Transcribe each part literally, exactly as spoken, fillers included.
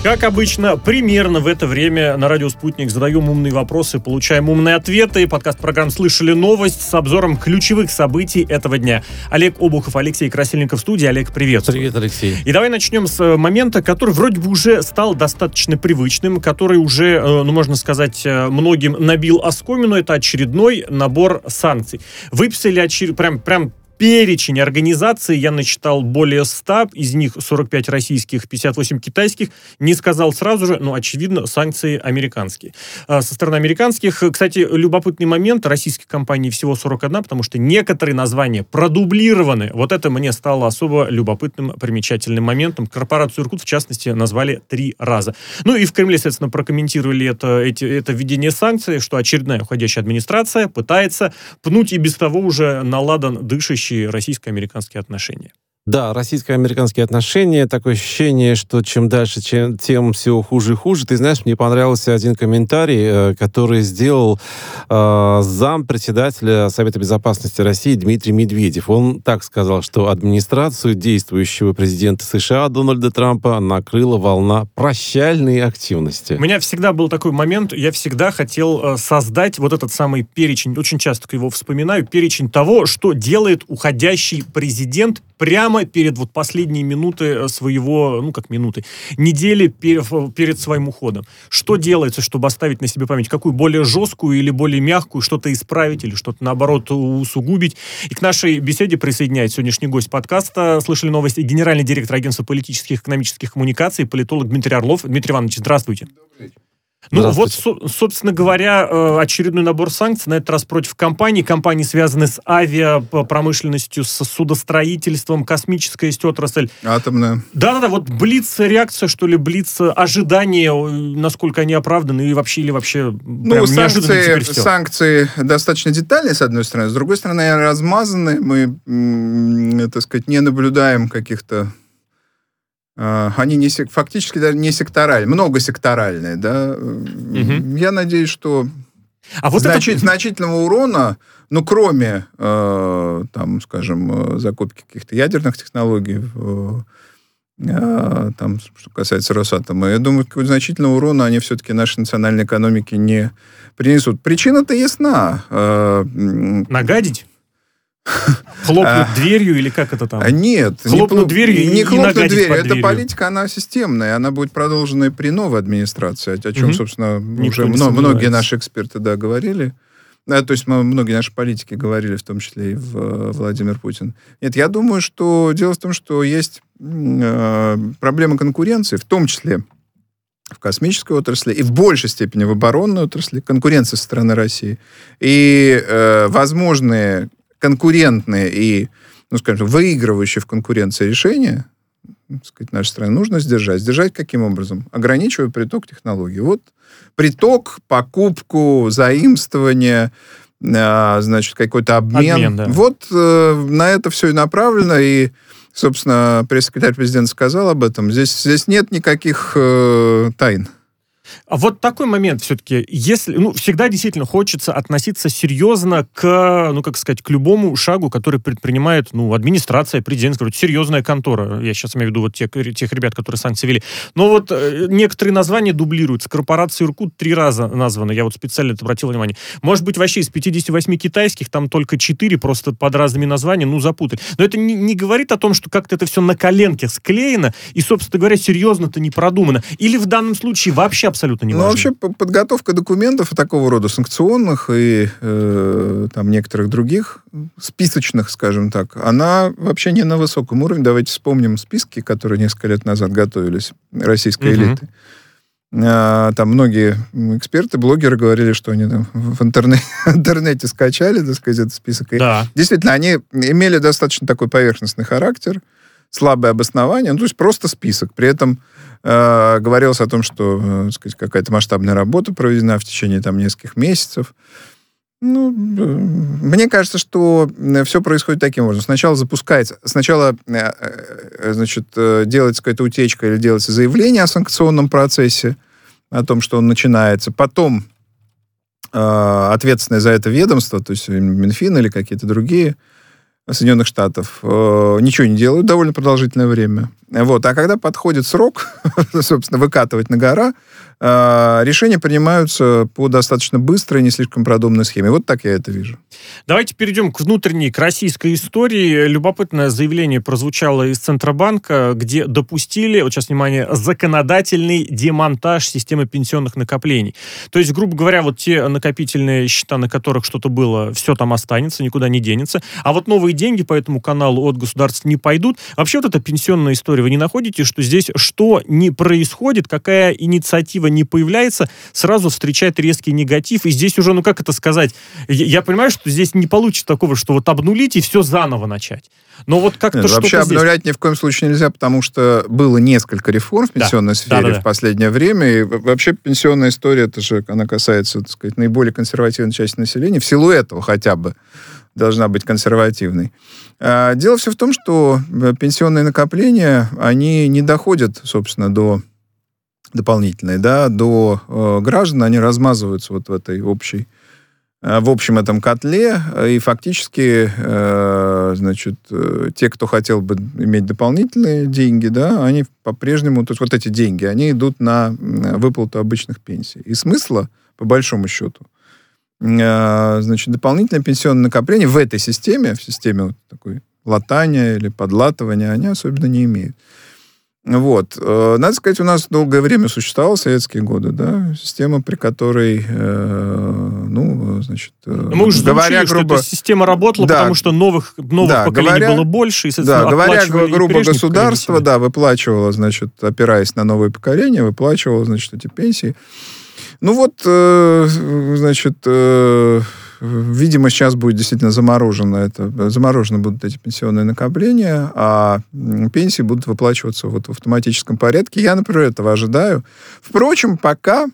Как обычно, примерно в это время на радио «Спутник» задаем умные вопросы, получаем умные ответы. Подкаст программ «Слышали новость» с обзором ключевых событий этого дня. Олег Обухов, Алексей Красильников в студии. Олег, привет. Привет, Алексей. И давай начнем с момента, который вроде бы уже стал достаточно привычным, который уже, ну, можно сказать, многим набил оскомину. Это очередной набор санкций. Выписали очер... прям, прям перечень организаций, я насчитал более ста, из них сорок пять российских, пятьдесят восемь китайских. Не сказал сразу же, но, очевидно, санкции американские. Со стороны американских, кстати, любопытный момент, российских компаний всего сорок одна, потому что некоторые названия продублированы. Вот это мне стало особо любопытным, примечательным моментом. Корпорацию «Иркут», в частности, назвали три раза. Ну и в Кремле, соответственно, прокомментировали это, эти, это введение санкций, что очередная уходящая администрация пытается пнуть и без того уже наладан дышащий российско-американские отношения. Да, российско-американские отношения, такое ощущение, что чем дальше, чем, тем все хуже и хуже. Ты знаешь, мне понравился один комментарий, который сделал э, зампредседателя Совета Безопасности России Дмитрий Медведев. Он так сказал, что администрацию действующего президента США Дональда Трампа накрыла волна прощальной активности. У меня всегда был такой момент, я всегда хотел э, создать вот этот самый перечень, очень часто его вспоминаю, перечень того, что делает уходящий президент прямо перед вот последние минуты своего, ну как минуты, недели перед, перед своим уходом. Что делается, чтобы оставить на себе память? Какую более жесткую или более мягкую? Что-то исправить или что-то, наоборот, усугубить? И к нашей беседе присоединяется сегодняшний гость подкаста. Слышали новости, генеральный директор агентства политических и экономических коммуникаций, политолог Дмитрий Орлов. Дмитрий Иванович, здравствуйте. Добрый вечер. Ну вот, со- собственно говоря, очередной набор санкций, на этот раз против компаний. Компании связаны с авиапромышленностью, с судостроительством, космическая есть отрасль. Атомная. Да-да-да, вот блиц-реакция, что ли, блиц-ожидания, насколько они оправданы, и вообще, или вообще Ну, прям неожиданно теперь санкции, все. санкции достаточно детальные, с одной стороны. С другой стороны, размазаны. Мы, м- так сказать, не наблюдаем каких-то... Они не, фактически даже не секторальные, многосекторальные, да. Угу. Я надеюсь, что а вот значит, это... значительного урона, ну, кроме, э, там, скажем, закупки каких-то ядерных технологий, э, там, что касается Росатома, я думаю, какого-то значительного урона они все-таки нашей национальной экономике не принесут. Причина-то ясна. Э, Нагадить? Хлопнуть дверью или как это там? Нет. Хлопнуть не, дверью не, и, не хлопнуть дверью. дверью. Эта политика, она системная. Она будет продолжена и при новой администрации, о чем, угу. собственно, Никто уже много, многие наши эксперты да, говорили. Да, то есть мы, многие наши политики говорили, в том числе и в, Владимир Путин. Нет, я думаю, что дело в том, что есть э, проблема конкуренции, в том числе в космической отрасли и в большей степени в оборонной отрасли, конкуренция со стороны России. И э, возможные конкурентные и, ну, скажем, выигрывающие в конкуренции решения, так сказать, нашей страны нужно сдержать. Сдержать каким образом? Ограничивая приток технологий. Вот приток, покупку, заимствование, э, значит, какой-то обмен. Обмен, да. Вот э, на это все и направлено. И, собственно, пресс-секретарь президента сказал об этом. Здесь, здесь нет никаких э, тайн. А вот такой момент все-таки, если, ну, всегда действительно хочется относиться серьезно к, ну, как сказать, к любому шагу, который предпринимает, ну, администрация, президент, говорю, серьезная контора. Я сейчас имею в виду вот тех, тех ребят, которые санкции ввели. Но вот э, некоторые названия дублируются. Корпорация «Иркут» три раза названа, я вот специально это обратил внимание. Может быть, вообще из пятидесяти восьми китайских, там только четыре просто под разными названиями, ну, запутали. Но это не, не говорит о том, что как-то это все на коленке склеено и, собственно говоря, серьезно-то не продумано. Или в данном случае вообще абсолютно не важно. Ну, вообще, подготовка документов такого рода, санкционных и э, там некоторых других, списочных, скажем так, она вообще не на высоком уровне. Давайте вспомним списки, которые несколько лет назад готовились российской uh-huh. элиты. А, там многие эксперты, блогеры говорили, что они там в интернете, интернете скачали, так сказать, этот список. И да. Действительно, они имели достаточно такой поверхностный характер, слабое обоснование, ну, то есть просто список. При этом э, говорилось о том, что э, так сказать, какая-то масштабная работа проведена в течение там, нескольких месяцев. Ну, э, мне кажется, что все происходит таким образом. Сначала запускается, сначала э, э, значит, э, делается какая-то утечка или делается заявление о санкционном процессе, о том, что он начинается. Потом э, ответственное за это ведомство, то есть Минфин или какие-то другие Соединенных Штатов, э, ничего не делают довольно продолжительное время. Вот. А когда подходит срок, собственно, выкатывать на гора, решения принимаются по достаточно быстрой, не слишком продуманной схеме. Вот так я это вижу. Давайте перейдем к внутренней, к российской истории. Любопытное заявление прозвучало из Центробанка, где допустили, вот сейчас, внимание, законодательный демонтаж системы пенсионных накоплений. То есть, грубо говоря, вот те накопительные счета, на которых что-то было, все там останется, никуда не денется. А вот новые деньги по этому каналу от государства не пойдут. Вообще вот эта пенсионная история, вы не находите, что здесь что ни происходит, какая инициатива не появляется, сразу встречает резкий негатив, и здесь уже, ну как это сказать, я, я понимаю, что здесь не получится такого, что вот обнулить и все заново начать. Но вот как-то Нет, что-то вообще здесь... обнулять ни в коем случае нельзя, потому что было несколько реформ в пенсионной да, сфере да, да, в последнее да. время, и вообще пенсионная история, это же, она касается, так сказать, наиболее консервативной части населения, в силу этого хотя бы должна быть консервативной. Дело все в том, что пенсионные накопления, они не доходят, собственно, до дополнительные, да, до э, граждан, они размазываются вот в этой общей, э, в общем этом котле, и фактически, э, значит, э, те, кто хотел бы иметь дополнительные деньги, да, они по-прежнему, то есть вот эти деньги, они идут на выплату обычных пенсий. И смысла, по большому счету, э, значит, дополнительное пенсионное накопление в этой системе, в системе вот такой латания или подлатывания, они особенно не имеют. Вот. Надо сказать, у нас долгое время существовала, советские годы, да, система, при которой, э, ну, значит... Мы уже говоря, учили, грубо... что эта система работала, да, потому что новых, новых да, поколений говоря, было больше, и, да, говоря грубо, государство, да, выплачивало, значит, опираясь на новые поколения, выплачивало, значит, эти пенсии. Ну вот, э, значит... Э, видимо, сейчас будет действительно заморожено это, заморожены будут эти пенсионные накопления, а пенсии будут выплачиваться вот в автоматическом порядке. Я, например, этого ожидаю. Впрочем, пока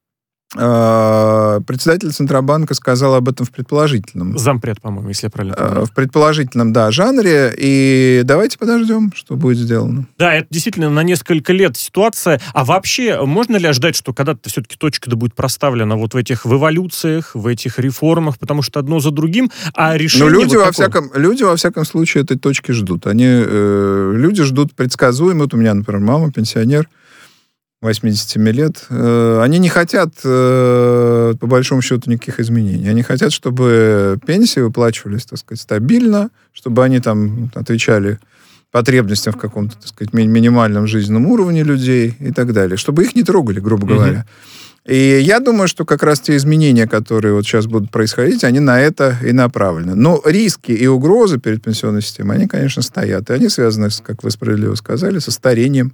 э, председатель Центробанка сказал об этом в предположительном... Зампред, по-моему, если я правильно понимаю. Э, в предположительном, да, жанре. И давайте подождем, что будет сделано. Да, это действительно на несколько лет ситуация. А вообще, можно ли ожидать, что когда-то все-таки точка-то будет проставлена вот в этих в эволюциях, в этих реформах, потому что одно за другим, а решение... Но люди, вот во всяком, люди, во всяком случае, этой точки ждут. Они, э, люди ждут предсказуемо. Вот у меня, например, мама, пенсионер, восемьдесят семь лет. Э, они не хотят, э, по большому счету, никаких изменений. Они хотят, чтобы пенсии выплачивались, так сказать, стабильно, чтобы они там отвечали потребностям в каком-то, так сказать, ми- минимальном жизненном уровне людей и так далее. Чтобы их не трогали, грубо говоря. Mm-hmm. И я думаю, что как раз те изменения, которые вот сейчас будут происходить, они на это и направлены. Но риски и угрозы перед пенсионной системой, они, конечно, стоят. И они связаны, как вы справедливо сказали, со старением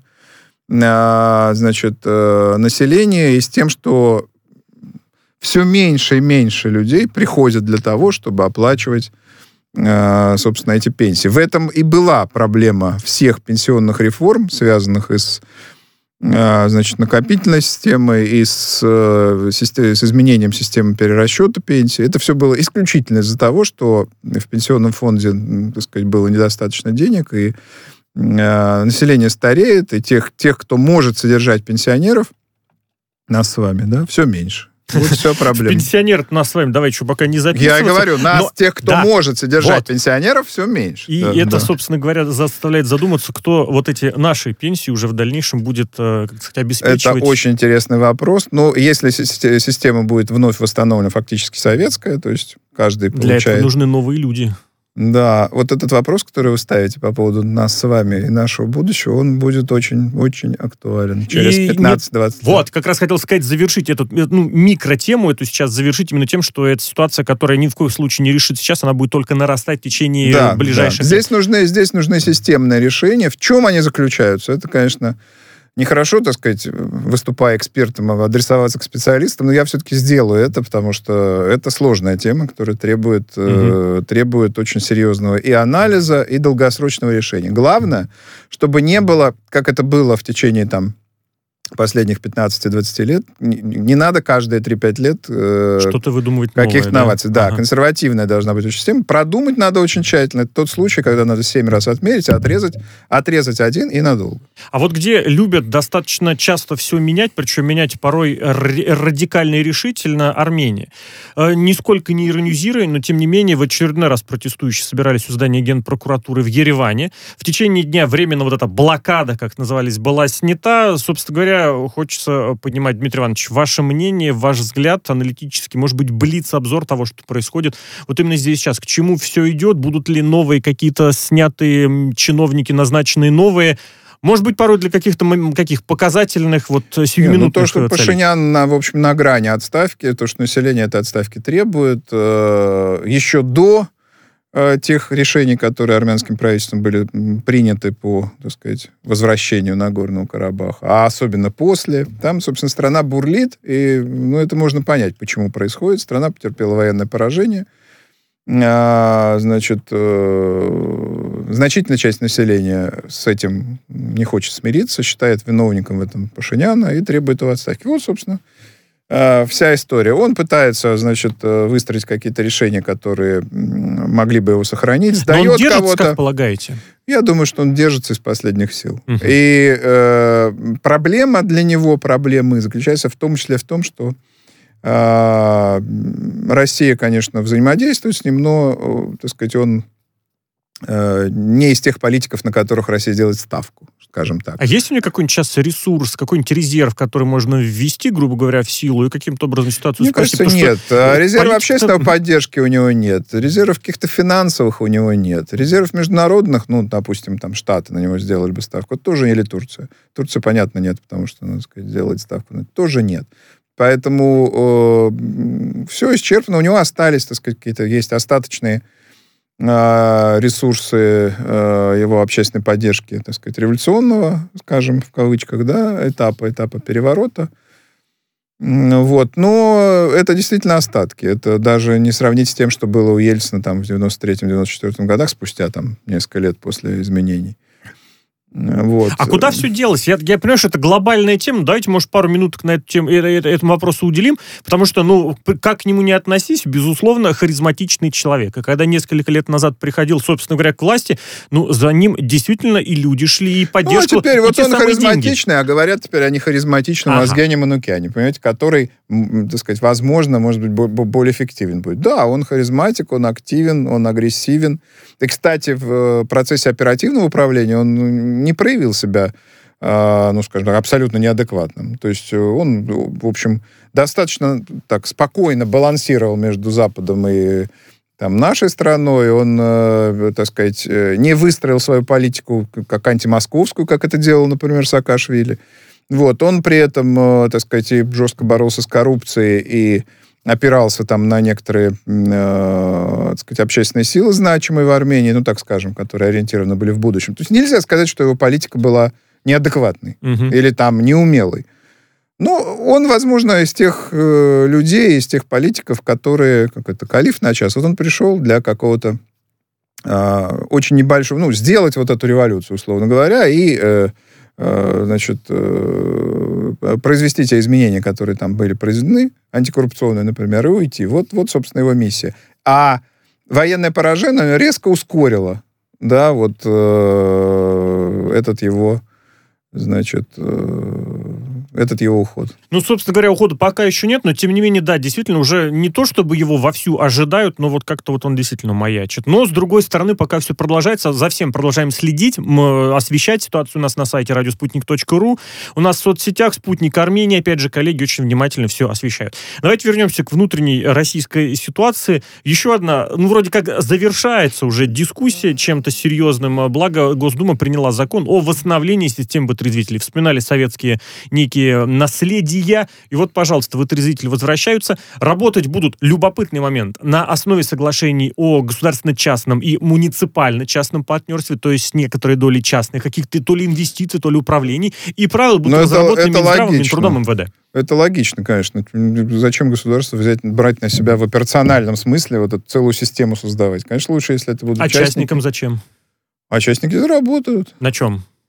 значит, населения и с тем, что все меньше и меньше людей приходят для того, чтобы оплачивать, собственно, эти пенсии. В этом и была проблема всех пенсионных реформ, связанных и с, значит, накопительной системой, и с, с изменением системы перерасчета пенсии. Это все было исключительно из-за того, что в пенсионном фонде, так сказать, было недостаточно денег, и население стареет, и тех, тех, кто может содержать пенсионеров, нас с вами, да, все меньше. Вот все проблема. Пенсионеров нас с вами, давай еще пока не записываться. Я говорю, нас, но, тех, кто да, может содержать вот. пенсионеров, все меньше. И да, это, да. собственно говоря, заставляет задуматься, кто вот эти наши пенсии уже в дальнейшем будет, как сказать, обеспечивать. Это очень интересный вопрос. Ну, если система будет вновь восстановлена, фактически советская, то есть каждый получает... Для этого нужны новые люди. Да, вот этот вопрос, который вы ставите по поводу нас с вами и нашего будущего, он будет очень-очень актуален через пятнадцать-двадцать лет. Вот, как раз хотел сказать, завершить эту ну, микротему, эту сейчас завершить именно тем, что эта ситуация, которая ни в коем случае не решится сейчас, она будет только нарастать в течение да, ближайших да. Здесь нужны, здесь нужны системные решения. В чем они заключаются? Это, конечно... Нехорошо, так сказать, выступая экспертом, адресоваться к специалистам, но я все-таки сделаю это, потому что это сложная тема, которая требует, угу. э, требует очень серьезного и анализа, и долгосрочного решения. Главное, чтобы не было, как это было в течение там, последних пятнадцати-двадцати лет. Не, не надо каждые три-пять лет э, что-то выдумывать каких-то новое, новаций. да, Да, ага. консервативная должна быть система. Продумать надо очень тщательно. Это тот случай, когда надо семь раз отмерить, отрезать, отрезать один и надолго. А вот где любят достаточно часто все менять, причем менять порой р- радикально и решительно, Армения. Э, нисколько не иронизируя, но тем не менее в очередной раз протестующие собирались у здания Генпрокуратуры в Ереване. В течение дня временно вот эта блокада, как назывались, была снята. Собственно говоря, хочется поднимать, Дмитрий Иванович, ваше мнение, ваш взгляд аналитический, может быть, блиц-обзор того, что происходит. Вот именно здесь сейчас, к чему все идет, будут ли новые какие-то снятые чиновники, назначенные новые, может быть, порой для каких-то каких показательных, вот, сиюминутных ну, то, что целей. Пашинян, на, в общем, на грани отставки, то, что население этой отставки требует, э, еще до э, тех решений, которые армянским правительством были приняты по, так сказать, возвращению Нагорного Карабаха, а особенно после, там, собственно, страна бурлит, и, ну, это можно понять, почему происходит. Страна потерпела военное поражение, а, значит, э, значительная часть населения с этим не хочет смириться, считает виновником в этом Пашиняна и требует его отставки. Вот, собственно, э, вся история. Он пытается, значит, выстроить какие-то решения, которые могли бы его сохранить, сдает Но он держится, кого-то. как полагаете? Я думаю, что он держится из последних сил. Угу. И э, проблема для него, проблемы заключается в том числе в том, что Россия, конечно, взаимодействует с ним, но, так сказать, он э, не из тех политиков, на которых Россия делает ставку, скажем так. А есть у него какой-нибудь сейчас ресурс, какой-нибудь резерв, который можно ввести, грубо говоря, в силу и каким-то образом ситуацию Мне спасти? кажется, нет. Что резерва политика... общественной поддержки у него нет. Резервов каких-то финансовых у него нет. Резервов международных, ну, допустим, там Штаты на него сделали бы ставку, тоже, или Турция. Турция, понятно, нет, потому что, надо сказать, делать ставку, но тоже нет. Поэтому э, все исчерпано. У него остались, так сказать, какие-то есть остаточные э, ресурсы э, его общественной поддержки, так сказать, революционного, скажем, в кавычках, да, этапа, этапа переворота. Вот. Но это действительно остатки. Это даже не сравнить с тем, что было у Ельцина там в девяносто третьем — девяносто четвёртом годах, спустя там несколько лет после изменений. Вот. А куда все делось? Я, я понимаю, что это глобальная тема. Давайте, может, пару минуток на эту тему, это, это, этому вопросу уделим, потому что, ну, как к нему не относись, безусловно, харизматичный человек. И когда несколько лет назад приходил, собственно говоря, к власти, ну, за ним действительно и люди шли, и поддержку. Ну, а теперь и вот он харизматичный, деньги. А говорят теперь о нехаризматичном ага. Азгене Манукяне, понимаете, который, так сказать, возможно, может быть, более эффективен будет. Да, он харизматик, он активен, он агрессивен. И, кстати, в процессе оперативного управления он не проявил себя, ну, скажем так, абсолютно неадекватным. То есть он, в общем, достаточно так спокойно балансировал между Западом и там, нашей страной. Он, так сказать, не выстроил свою политику как антимосковскую, как это делал, например, Саакашвили. Вот. Он при этом, так сказать, и жестко боролся с коррупцией и опирался там на некоторые, э, так сказать, общественные силы, значимые в Армении, ну, так скажем, которые ориентированы были в будущем. То есть нельзя сказать, что его политика была неадекватной угу. или там неумелой. Но он, возможно, из тех э, людей, из тех политиков, которые, как это, калиф на час, вот он пришел для какого-то э, очень небольшого, ну, сделать вот эту революцию, условно говоря, и э, значит, произвести те изменения, которые там были произведены, антикоррупционные, например, и уйти. Вот, вот, собственно, его миссия. А военное поражение резко ускорило, да, вот э, этот его, значит, э, этот его уход. Ну, собственно говоря, ухода пока еще нет, но, тем не менее, да, действительно, уже не то, чтобы его вовсю ожидают, но вот как-то вот он действительно маячит. Но, с другой стороны, пока все продолжается, за всем продолжаем следить, освещать ситуацию у нас на сайте радиоспутник точка ру, у нас в соцсетях «Спутник Армения», опять же, коллеги очень внимательно все освещают. Давайте вернемся к внутренней российской ситуации. Еще одна, ну, вроде как завершается уже дискуссия чем-то серьезным, благо Госдума приняла закон о восстановлении системы вытрезвителей. Вспоминали советские некие наследия. И вот, пожалуйста, вытрезвители возвращаются. Работать будут, любопытный момент, на основе соглашений о государственно-частном и муниципально-частном партнерстве, то есть с некоторой долей частных, каких-то то ли инвестиций, то ли управлений. И правила будут Но разработаны это, это Минздравом, Минтрудом, эм вэ дэ. Это логично, конечно. Зачем государство взять, брать на себя в операциональном смысле вот эту целую систему создавать? Конечно, лучше, если это будут а частники. частникам зачем? А частники заработают. На чем?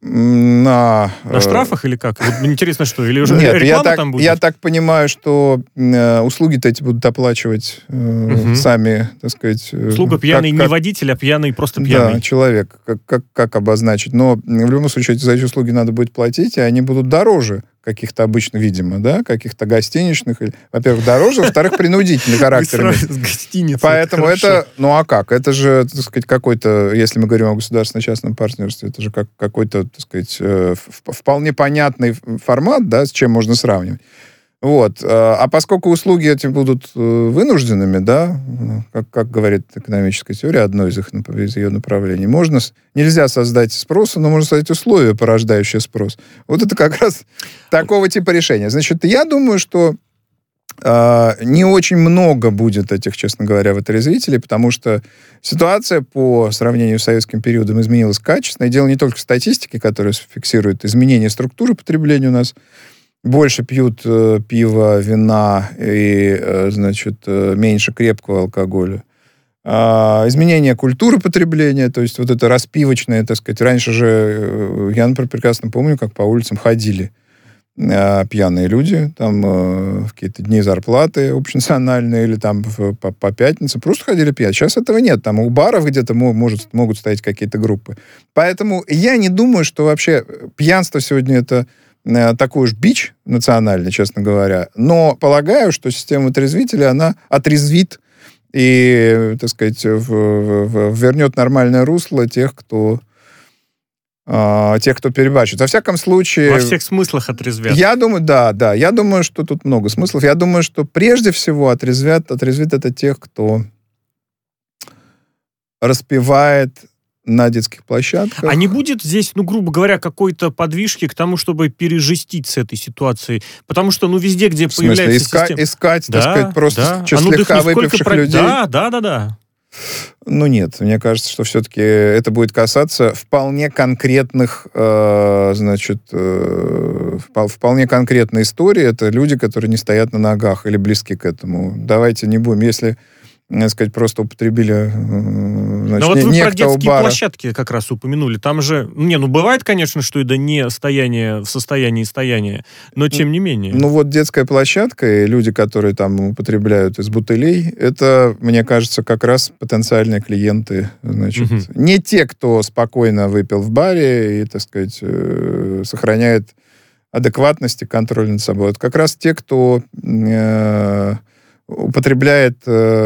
На, на штрафах или как? Вот интересно, что? Или уже Нет, реклама я так, там будет? Я так понимаю, что э, услуги-то эти будут оплачивать э, угу. сами, так сказать. Услуга пьяный как, не как, водитель, а пьяный просто пьяный. Да, человек. Как, как, как обозначить? Но в любом случае за эти услуги надо будет платить, и они будут дороже каких-то обычно, видимо, да, каких-то гостиничных. Во-первых, дороже, во-вторых, принудительный характер. С гостиницы. Поэтому это, ну а как? Это же, так сказать, какой-то, если мы говорим о государственно-частном партнерстве, это же как, какой-то, так сказать, вполне понятный формат, да, с чем можно сравнивать. Вот. А поскольку услуги эти будут вынужденными, да, как, как говорит экономическая теория, одно из, их, из ее направлений, можно, нельзя создать спрос, но можно создать условия, порождающие спрос. Вот это как раз такого типа решения. Значит, я думаю, что э, не очень много будет этих, честно говоря, вытрезвителей, потому что ситуация по сравнению с советским периодом изменилась качественно. И дело не только в статистике, которая фиксирует изменение структуры потребления у нас. Больше пьют э, пиво, вина и, э, значит, э, меньше крепкого алкоголя. А, изменение культуры потребления, то есть вот это распивочное, так сказать. Раньше же, э, я, например, прекрасно помню, как по улицам ходили э, пьяные люди, там э, в какие-то дни зарплаты общенациональные или там в, по, по пятницам, просто ходили пьяные. Сейчас этого нет. Там у баров где-то может, могут стоять какие-то группы. Поэтому я не думаю, что вообще пьянство сегодня это такой уж бич национальный, честно говоря. Но полагаю, что система отрезвителя, она отрезвит и, так сказать, в, в, вернет нормальное русло тех, кто э, тех, кто перебарщивает. Во всяком случае... Во всех смыслах отрезвят. Я думаю, да, да. Я думаю, что тут много смыслов. Я думаю, что прежде всего отрезвят, отрезвит это тех, кто распивает на детских площадках. А не будет здесь, ну, грубо говоря, какой-то подвижки к тому, чтобы пережестить с этой ситуацией? Потому что, ну, везде, где в смысле, появляется иска- система... искать, да, так сказать, просто да. чуть а ну, слегка выпивших про... людей? Да, да, да, да. Ну, нет. Мне кажется, что все-таки это будет касаться вполне конкретных, э, значит, э, вполне конкретной истории. Это люди, которые не стоят на ногах или близки к этому. Давайте не будем. Если... так сказать, просто употребили, значит, но вот вы про детские бара. площадки как раз упомянули. Там же, не, ну бывает, конечно, что это не стояние в состоянии стояния, но тем не менее. Ну вот детская площадка и люди, которые там употребляют из бутылей, это, мне кажется, как раз потенциальные клиенты. Значит, угу. Не те, кто спокойно выпил в баре и, так сказать, э, сохраняет адекватность и контроль над собой. Это как раз те, кто... Э, употребляет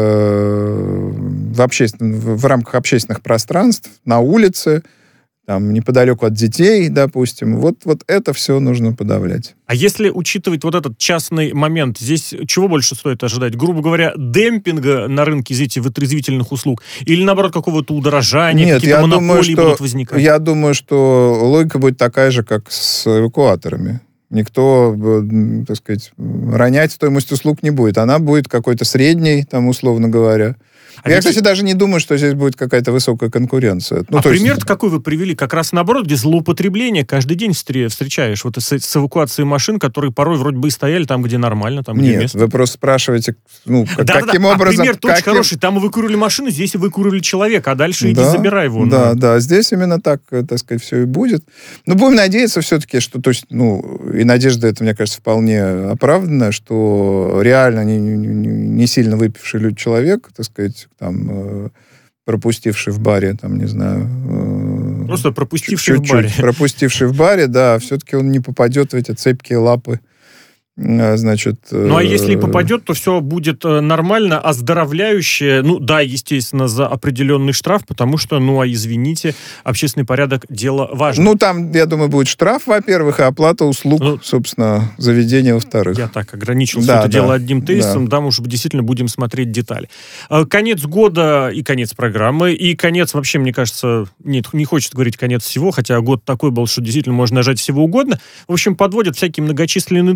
э, в, обществен... в рамках общественных пространств, на улице, там, неподалеку от детей, допустим. Вот, вот это все нужно подавлять. А если учитывать вот этот частный момент, здесь чего больше стоит ожидать? Грубо говоря, демпинга на рынке из этих вытрезвительных услуг? Или, наоборот, какого-то удорожания, Нет, какие-то я монополии думаю, что, будут возникать? Я думаю, что логика будет такая же, как с эвакуаторами. Никто, так сказать, ронять стоимость услуг не будет. Она будет какой-то средней, там, условно говоря. А я, ведь... кстати, даже не думаю, что здесь будет какая-то высокая конкуренция. Ну, а то пример есть... какой вы привели? Как раз наоборот, где злоупотребление каждый день встречаешь. Вот с, с эвакуацией машин, которые порой вроде бы и стояли там, где нормально, там, где Нет, место. вы просто спрашиваете, ну, да, каким да, образом... А пример каким... очень хороший. Там выкурили машину, здесь выкурили человека, а дальше да, иди забирай его. Да, ну. да, здесь именно так, так сказать, все и будет. Но будем надеяться все-таки, что, то есть, ну, и надежда это, мне кажется, вполне оправданная, что реально не, не, не сильно выпивший люди человек, так сказать, там... пропустивший в баре, там, не знаю... Просто пропустивший чуть-чуть, в баре. Пропустивший в баре, да, все-таки он не попадет в эти цепкие лапы, значит... Ну, а если и попадет, то все будет нормально, оздоровляющее. Ну, да, естественно, за определенный штраф, потому что, ну, а извините, общественный порядок – дело важное. Ну, там, я думаю, будет штраф, во-первых, и оплата услуг, ну, собственно, заведения, во-вторых. Я так ограничил да, все это да, дело одним тезисом, да. да, мы уже действительно будем смотреть детали. Конец года и конец программы, и конец, вообще, мне кажется, нет, не хочется говорить конец всего, хотя год такой был, что действительно можно нажать всего угодно. В общем, подводят всякие многочисленные итоги.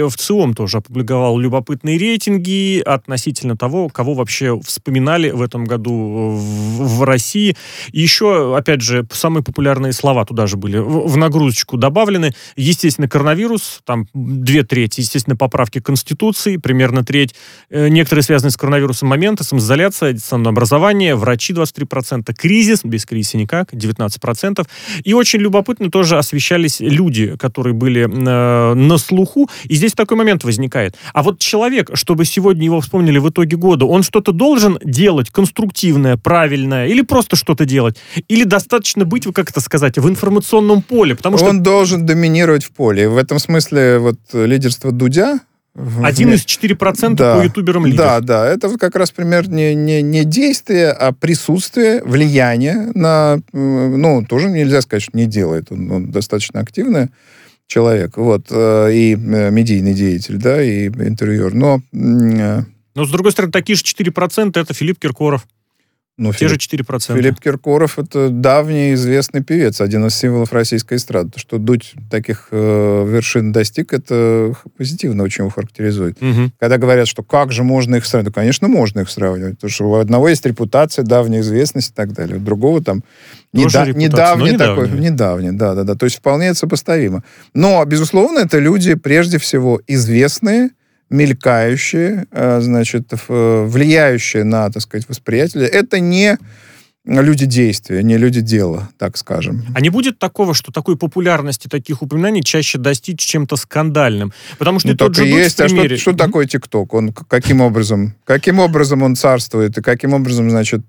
в ЦИОМ тоже опубликовал любопытные рейтинги относительно того, кого вообще вспоминали в этом году в, в России. И еще, опять же, самые популярные слова туда же были в, в нагрузочку добавлены. Естественно, коронавирус, там две трети, естественно, поправки к Конституции, примерно треть. Некоторые связанные с коронавирусом моменты, самоизоляция, дистанционное образование, врачи двадцать три процента, кризис, без кризиса никак, девятнадцать процентов. И очень любопытно тоже освещались люди, которые были э, на слуху. И здесь такой момент возникает. А вот человек, чтобы сегодня его вспомнили в итоге года, он что-то должен делать конструктивное, правильное, или просто что-то делать? Или достаточно быть, как это сказать, в информационном поле? Потому что... Он должен доминировать в поле. В этом смысле вот лидерство Дудя... Один из четыре процента да, по ютуберам лидер. Да, да. Это вот как раз пример не, не, не действие, а присутствие, влияние на... Ну, тоже нельзя сказать, что не делает. Он, он достаточно активный человек. Вот. И медийный деятель, да, и интервьюер. Но... Но, с другой стороны, такие же четыре процента это Филипп Киркоров. Ну, Те Филипп, же четыре процента. Филипп Киркоров — это давний известный певец, один из символов российской эстрады. То, что Дудь таких э, вершин достиг, это позитивно очень его характеризует. Угу. Когда говорят, что как же можно их сравнивать, то, конечно, можно их сравнивать, потому что у одного есть репутация, давняя известность и так далее, у другого там неда- недавний ну, такой, недавний, да-да-да, то есть вполне это сопоставимо. Но, безусловно, это люди, прежде всего, известные, мелькающие, значит, влияющие на, так сказать, восприятие. Это не люди действия, не люди дела, так скажем. А не будет такого, что такой популярности таких упоминаний чаще достичь чем-то скандальным? Потому что ну, тот же есть. Дудь в примере... А что, что такое ТикТок? Он каким образом, каким образом он царствует, и каким образом, значит,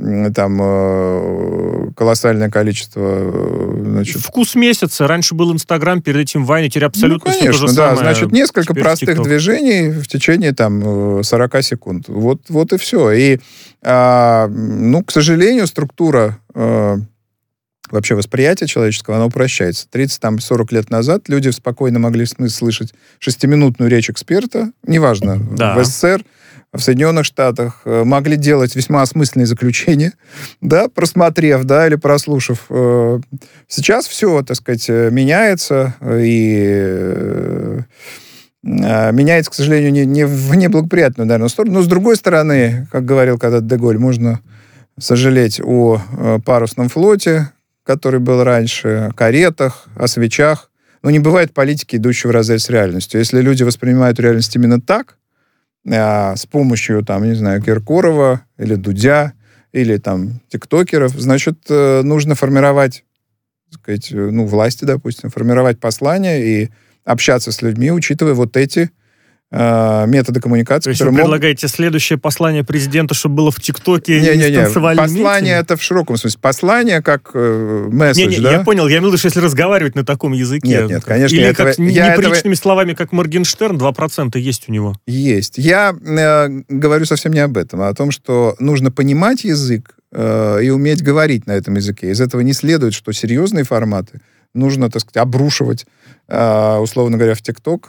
там колоссальное количество... Значит... Вкус месяца. Раньше был Инстаграм, перед этим Вайн, теперь абсолютно ну, конечно, все то же да. самое. Значит, несколько простых TikTok. движений в течение там сорок секунд. Вот, вот и все. И, а, ну, к сожалению, структура э, вообще восприятия человеческого, она упрощается. тридцать-сорок лет назад люди спокойно могли слышать шестиминутную речь эксперта, неважно, да. в СССР, в Соединенных Штатах, могли делать весьма осмысленные заключения, да, просмотрев, да, или прослушав. Сейчас все, так сказать, меняется, и меняется, к сожалению, не, не в неблагоприятную, наверное, сторону. Но, с другой стороны, как говорил когда-то Деголь, можно сожалеть о парусном флоте, который был раньше, о каретах, о свечах. Но не бывает политики, идущей вразрез с реальностью. Если люди воспринимают реальность именно так, с помощью, там, не знаю, Киркорова или Дудя, или там тиктокеров, значит, нужно формировать, так сказать, ну, власти, допустим, формировать послание и общаться с людьми, учитывая вот эти э, методы коммуникации. То есть вы могут... предлагаете следующее послание президента, чтобы было в ТикТоке не, и не, не. вместе? Послание это в широком смысле. Послание как э, месседж, не, не, да? Я понял, я имел в виду, что если разговаривать на таком языке. Нет, нет, конечно. Или я как этого, я неприличными этого... словами, как Моргенштерн, два процента есть у него. Есть. Я э, говорю совсем не об этом, а о том, что нужно понимать язык э, и уметь говорить на этом языке. Из этого не следует, что серьезные форматы нужно, так сказать, обрушивать, э, условно говоря, в ТикТок.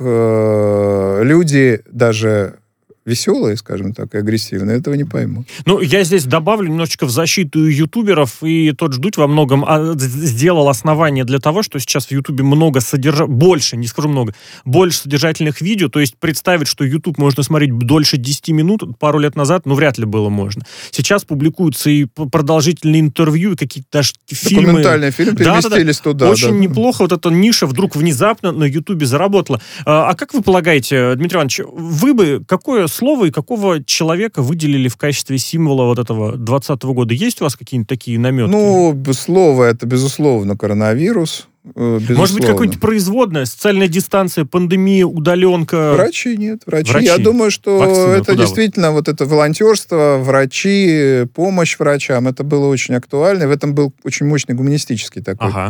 Э, люди даже веселые, скажем так, и агрессивные, этого не поймут. Ну, я здесь добавлю немножечко в защиту ютуберов, и тот же Дудь во многом сделал основание для того, что сейчас в Ютубе много содержа... больше, не скажу много, больше содержательных видео, то есть представить, что Ютуб можно смотреть дольше десяти минут, пару лет назад, ну, вряд ли было можно. Сейчас публикуются и продолжительные интервью, и какие-то даже фильмы. Документальные фильмы переместились да, да, да. туда. Очень да, неплохо вот эта ниша вдруг внезапно на Ютубе заработала. А, а как вы полагаете, Дмитрий Иванович, вы бы какое слово и какого человека выделили в качестве символа вот этого двадцатого года? Есть у вас какие-нибудь такие наметки? Ну, слово это, безусловно, коронавирус. Безусловно. Может быть, какое-нибудь производное? Социальная дистанция, пандемия, удаленка? Врачи нет. Врачи. Врачи. Я думаю, что Вакцина, это действительно вот? вот это волонтерство, врачи, помощь врачам. Это было очень актуально. И в этом был очень мощный гуманистический такой ага.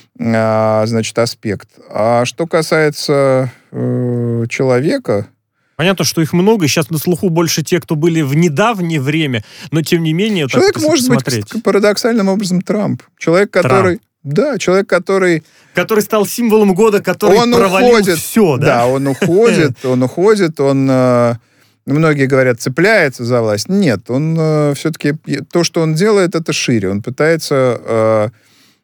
а, значит, аспект. А что касается э, человека... Понятно, что их много, и сейчас на слуху больше те, кто были в недавнее время, но тем не менее... Человек так, может посмотреть. быть парадоксальным образом Трамп. Человек, который... Трамп. Да, человек, который... Который стал символом года, который он провалил уходит, все, да? Да, он уходит, он уходит, он... Многие говорят, цепляется за власть. Нет, он все-таки... То, что он делает, это шире. Он пытается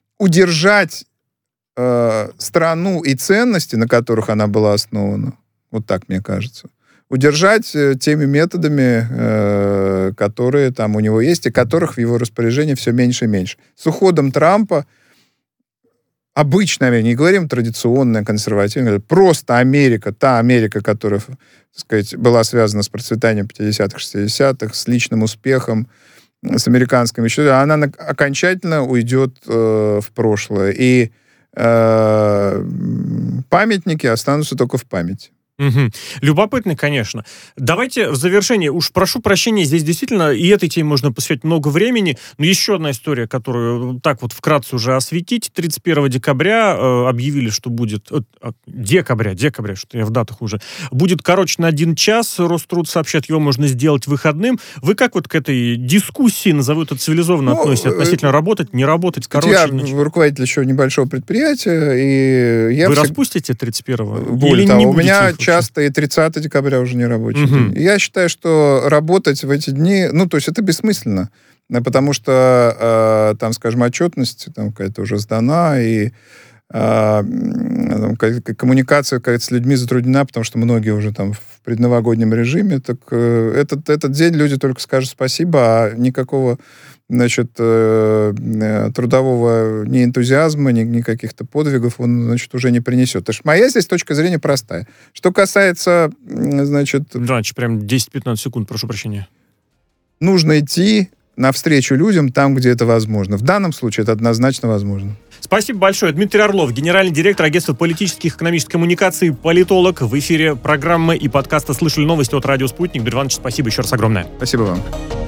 удержать страну и ценности, на которых она была основана. Вот так, мне кажется. Удержать теми методами, которые там у него есть, и которых в его распоряжении все меньше и меньше. С уходом Трампа обычная, не говорим традиционная, консервативная, просто Америка, та Америка, которая, так сказать, была связана с процветанием пятидесятых, шестидесятых, с личным успехом, с американским еще, она окончательно уйдет э, в прошлое. И э, памятники останутся только в памяти. Угу. Любопытно, конечно. Давайте в завершение, уж прошу прощения, здесь действительно и этой теме можно посвятить много времени, но еще одна история, которую так вот вкратце уже осветить. тридцать первого декабря э, объявили, что будет... Э, декабря, декабря, что я в датах уже. Будет короче на один час. Роструд сообщает, его можно сделать выходным. Вы как вот к этой дискуссии, назову это цивилизованно, ну, относитесь? Относительно э, работать, не работать, короче? Я значит... руководитель еще небольшого предприятия, и я... Вы всег... распустите тридцать первого? Более того, у меня часто и тридцатого декабря уже не рабочий угу. день. Я считаю, что работать в эти дни, ну, то есть это бессмысленно, потому что э, там, скажем, отчетность там какая-то уже сдана, и э, коммуникация какая-то с людьми затруднена, потому что многие уже там в предновогоднем режиме, так э, этот, этот день люди только скажут спасибо, а никакого, значит, э, трудового ни энтузиазма, ни, ни каких-то подвигов он, значит, уже не принесет. Потому что моя здесь точка зрения простая. Что касается, значит... Значит, прям десять-пятнадцать секунд, прошу прощения. Нужно идти навстречу людям там, где это возможно. В данном случае это однозначно возможно. Спасибо большое. Дмитрий Орлов, генеральный директор агентства политических и экономических коммуникаций, политолог. В эфире программы и подкаста «Слышали новости» от радио «Спутник». Дмитрий Иванович, спасибо еще раз огромное. Спасибо вам.